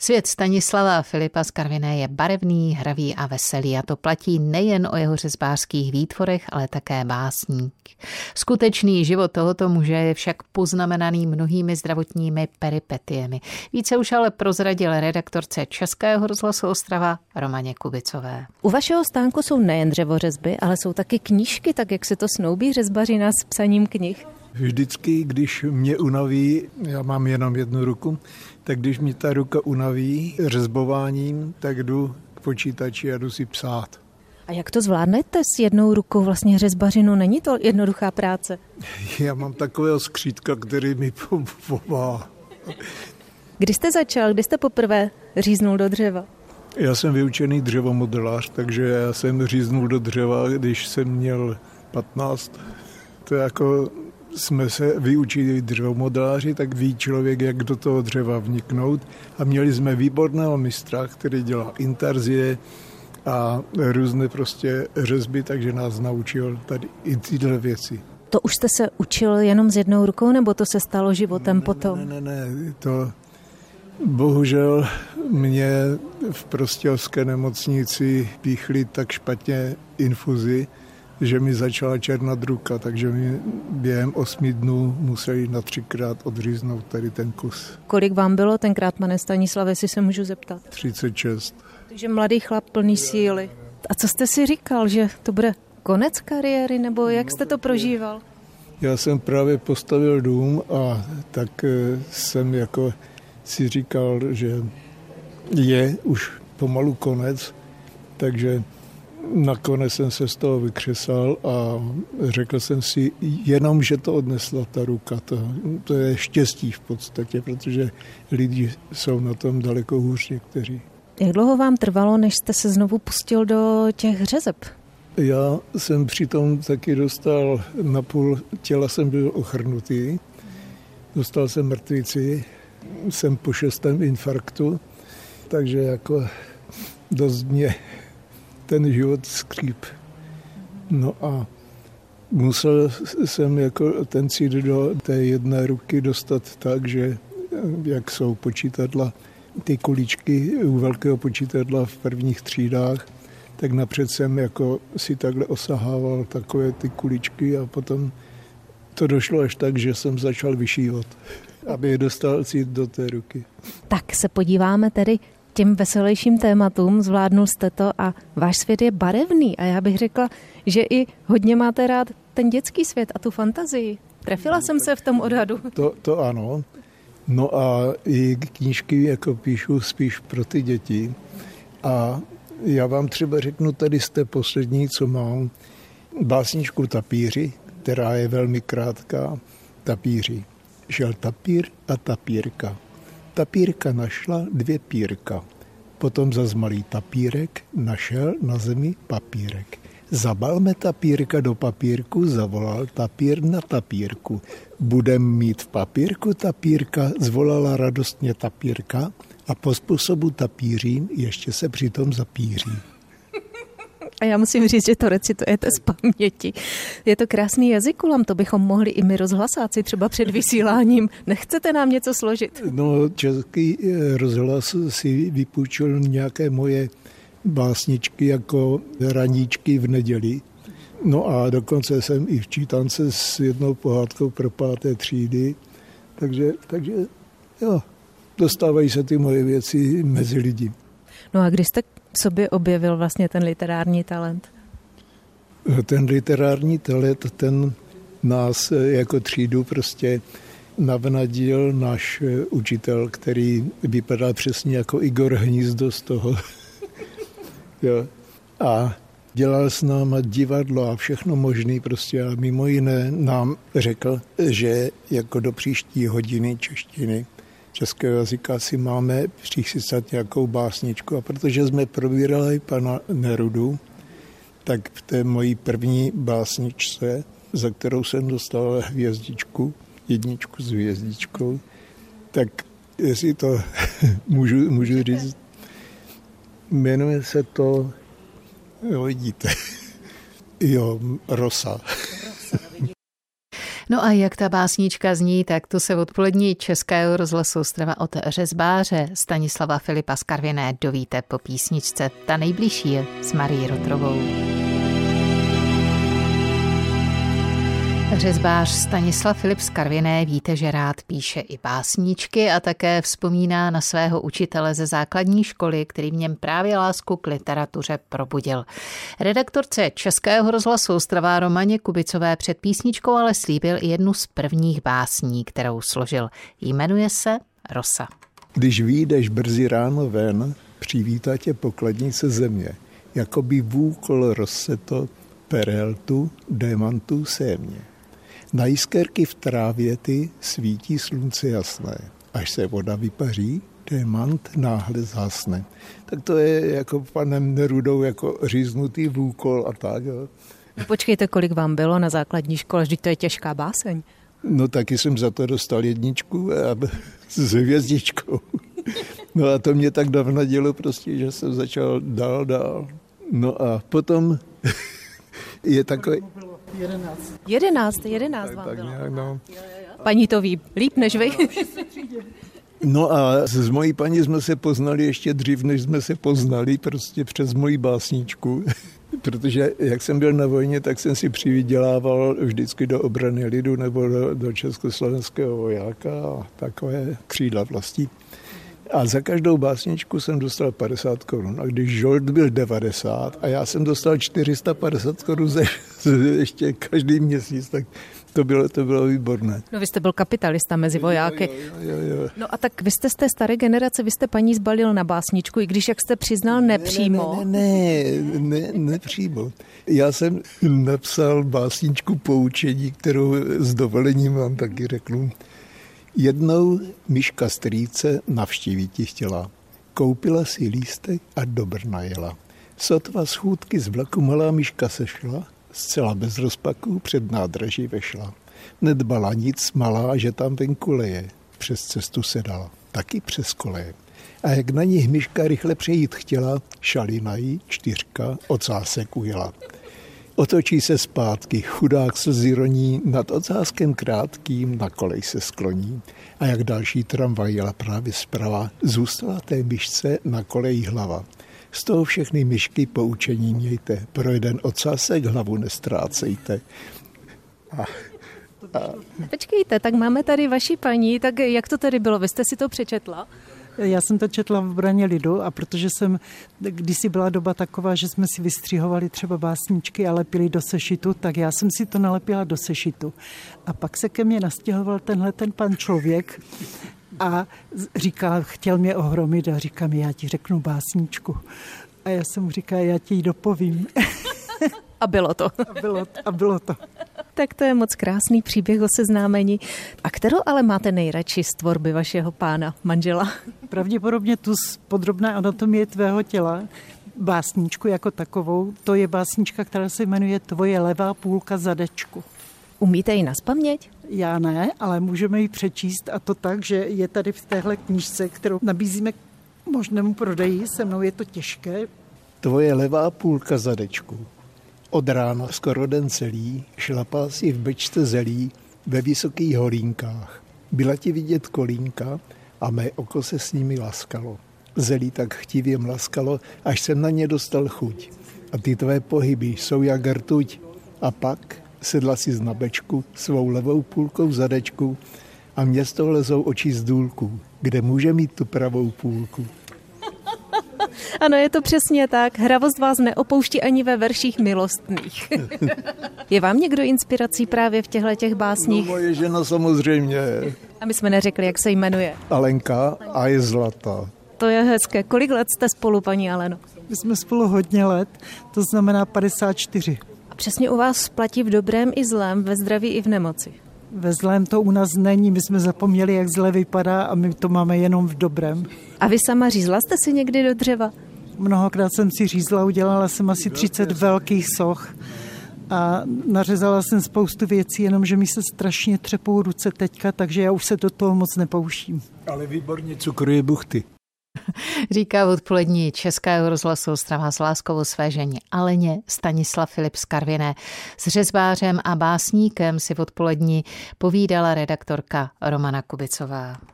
Svět Stanislava Filipa z Karviné je barevný, hravý a veselý a to platí nejen o jeho řezbářských výtvorech, ale také básník. Skutečný život tohoto muže je však poznamenaný mnohými zdravotními peripetiemi. Více už ale prozradil redaktorce Českého rozhlasu Ostrava Romaně Kubicové. U vašeho stánku jsou nejen dřevořezby, ale jsou taky knížky, tak jak se to snoubí řezbařina s psaním knih? Vždycky, když mě unaví, já mám jenom jednu ruku, tak když mě ta ruka unaví řezbováním, tak jdu k počítači a jdu si psát. A jak to zvládnete s jednou rukou vlastně řezbařinu? Není to jednoduchá práce? Já mám takového skřítka, který mi pomáhá. Kdy jste začal? Kdy jste poprvé říznul do dřeva? Já jsem vyučený dřevomodelář, takže já jsem říznul do dřeva, když jsem měl 15. To jako jsme se vyučili dřevomodeláři, tak ví člověk, jak do toho dřeva vniknout. A měli jsme výborného mistra, který dělá intarzie a různé prostě řezby, takže nás naučil tady i tyhle věci. To už jste se učil jenom s jednou rukou, nebo to se stalo životem potom? Ne, to bohužel mě v prostějovské nemocnici píchli tak špatně infuzi, že mi začala černat ruka, takže mi během 8 dnů museli na 3krát odříznout tady ten kus. Kolik vám bylo tenkrát, pane Stanislave, jestli se můžu zeptat? 36. Takže mladý chlap plný síly. A co jste si říkal, že to bude konec kariéry, nebo jak jste to prožíval? Já jsem právě postavil dům a tak jsem jako si říkal, že je už pomalu konec, takže nakonec jsem se z toho vykřesal a řekl jsem si jenom, že to odnesla ta ruka. To je štěstí v podstatě, protože lidi jsou na tom daleko hůř někteří. Jak dlouho vám trvalo, než jste se znovu pustil do těch řezeb? Já jsem přitom taky dostal, na půl těla jsem byl ochrnutý, dostal jsem mrtvici, jsem po 6. infarktu, takže jako dost mě ten život skříp. No a musel jsem jako ten cít do té jedné ruky dostat tak, že jak jsou počítadla, ty kuličky u velkého počítadla v prvních třídách, tak napřed jsem jako si takhle osahával takové ty kuličky a potom to došlo až tak, že jsem začal vyšívat, aby je dostal cít do té ruky. Tak se podíváme tedy těm veselějším tématům, zvládnul jste to a váš svět je barevný a já bych řekla, že i hodně máte rád ten dětský svět a tu fantazii. Trefila jsem se v tom odhadu. To ano. No a i knížky jako píšu spíš pro ty děti a já vám třeba řeknu tady z té poslední, co mám, básničku Tapíři, která je velmi krátká. Tapíři. Šel tapír a tapírka. Tapírka našla 2 pírka. Potom zas malý tapírek našel na zemi papírek. Zabalme tapírka do papírku, zavolal tapír na tapírku. Budem mít v papírku tapírka, zvolala radostně tapírka a po způsobu tapířím ještě se přitom zapíří. A já musím říct, že to recitujete z paměti. Je to krásný jazykulam, to bychom mohli i my rozhlasáci třeba před vysíláním. Nechcete nám něco složit? No, Český rozhlas si vypůjčil nějaké moje básničky jako raníčky v neděli. No a dokonce jsem i v čítance s jednou pohádkou pro 5. třídy. Takže jo, dostávají se ty moje věci mezi lidi. No a když jste v sobě objevil vlastně ten literární talent? Ten literární talent, ten nás jako třídu prostě navnadil náš učitel, který vypadal přesně jako Igor Hnízdo z toho. Jo. A dělal s náma divadlo a všechno možné prostě a mimo jiné nám řekl, že jako do příští hodiny češtiny českého jazyka si máme přichystat nějakou básničku. A protože jsme probírali pana Nerudu, tak v té mojí první básničce, za kterou jsem dostal hvězdičku, 1 s hvězdičkou, tak jestli to můžu říct, jmenuje se to, jo, vidíte, jo, Rosa. No a jak ta básnička zní, tak to se v odpolední Českého rozhlasu Ostrava od řezbáře Stanislava Filipa z Karviné dovíte po písničce. Ta nejbližší je s Marií Rotrovou. Řezbář Stanislav Filip z Karviné, víte, že rád píše i básničky a také vzpomíná na svého učitele ze základní školy, který v něm právě lásku k literatuře probudil. Redaktorce Českého rozhlasu Ostrava Romaně Kubicové před písničkou ale slíbil i jednu z prvních básní, kterou složil. Jmenuje se Rosa. Když vyjdeš brzy ráno ven, přivítá tě pokladnice země, jakoby vůkol rozseto pereltu, démantů sémě. Na jiskerky v trávě ty svítí slunce jasné. Až se voda vypaří, démant náhle zhasne. Tak to je jako panem Nerudou jako říznutý vůkol a tak. Jo. Počkejte, kolik vám bylo na základní škole, vždyť to je těžká báseň. No taky jsem za to dostal 1 s hvězdičkou. No a to mě tak navnadilo prostě, že jsem začal dál. No a potom je takový... 11 vám tak bylo. nějak, no. Paní to ví líp než vy. No a s mojí paní jsme se poznali ještě dřív, než jsme se poznali, prostě přes moji básničku. Protože jak jsem byl na vojně, tak jsem si přivydělával vždycky do obrany lidu nebo do československého vojáka a takové křídla vlastí. A za každou básničku jsem dostal 50 korun. A když žolt byl 90 a já jsem dostal 450 korun ještě každý měsíc, tak to bylo výborné. No vy jste byl kapitalista mezi vojáky. Jo. No a tak vy jste z té staré generace, vy jste paní zbalil na básničku, i když, jak jste přiznal, nepřímo. Ne, nepřímo. Já jsem napsal básničku poučení, kterou s dovolením vám taky řeknu. Jednou myška strýce navštívit ti chtěla. Koupila si lístek a do Brna jela. Sotva z chůdky z vlaku malá myška sešla, zcela bez rozpaků před nádraží vešla. Nedbala nic malá, že tam venku leje. Přes cestu se dala, taky přes koleje. A jak na ní myška rychle přejít chtěla, šalina jí 4 ocásek ujela. Otočí se zpátky, chudák slzy roní, nad ocáskem krátkým na kolej se skloní. A jak další tramvaj jela právě zprava, zůstala té myšce na koleji hlava. Z toho všechny myšky poučení mějte, pro jeden ocásek hlavu nestrácejte. Počkejte, tak máme tady vaši paní, tak jak to tady bylo? Vy jste si to přečetla? Já jsem to četla v Braně lidu a protože kdysi byla doba taková, že jsme si vystřihovali třeba básničky a lepili do sešitu, tak já jsem si to nalepila do sešitu. A pak se ke mně nastěhoval ten pan člověk a říkal, chtěl mě ohromit a říká mi, já ti řeknu básničku. A já jsem mu říkala, já ti ji dopovím. A bylo to. A bylo to. Tak to je moc krásný příběh o seznámení. A kterou ale máte nejradši z tvorby vašeho pána, manžela? Pravděpodobně tu z Podrobné anatomie tvého těla, básničku jako takovou. To je básnička, která se jmenuje Tvoje levá půlka zadečku. Umíte ji nazpaměť? Já ne, ale můžeme ji přečíst a to tak, že je tady v téhle knížce, kterou nabízíme k možnému prodeji. Se mnou je to těžké. Tvoje levá půlka zadečku. Od rána skoro den celý šlapal si v bečce zelí ve vysokých holínkách. Byla ti vidět kolínka a mé oko se s nimi laskalo. Zelí tak chtivě mlaskalo, až jsem na ně dostal chuť. A ty tvé pohyby jsou jak rtuť. A pak sedla si na bečku svou levou půlkou zadečku a mě z toho lezou oči z důlku, kde může mít tu pravou půlku. Ano, je to přesně tak. Hravost vás neopouští ani ve verších milostných. Je vám někdo inspirací právě v těchto básních? No, moje žena samozřejmě. A my jsme neřekli, jak se jmenuje. Alenka a je zlatá. To je hezké. Kolik let jste spolu, paní Aleno? My jsme spolu hodně let, to znamená 54. A přesně u vás platí v dobrém i zlém, ve zdraví i v nemoci. Ve zlém to u nás není, my jsme zapomněli, jak zle vypadá a my to máme jenom v dobrém. A vy sama řízla jste si někdy do dřeva? Mnohokrát jsem si řízla, udělala jsem asi 30 velkých soch a nařezala jsem spoustu věcí, jenomže mi se strašně třepou ruce teďka, takže já už se do toho moc nepouštím. Ale výborně cukruje buchty. Říká v odpolední Českého rozhlasu Ostrava s láskou o své ženě Aleně Stanislav Filip z Karviné. S řezbářem a básníkem si v odpolední povídala redaktorka Romana Kubicová.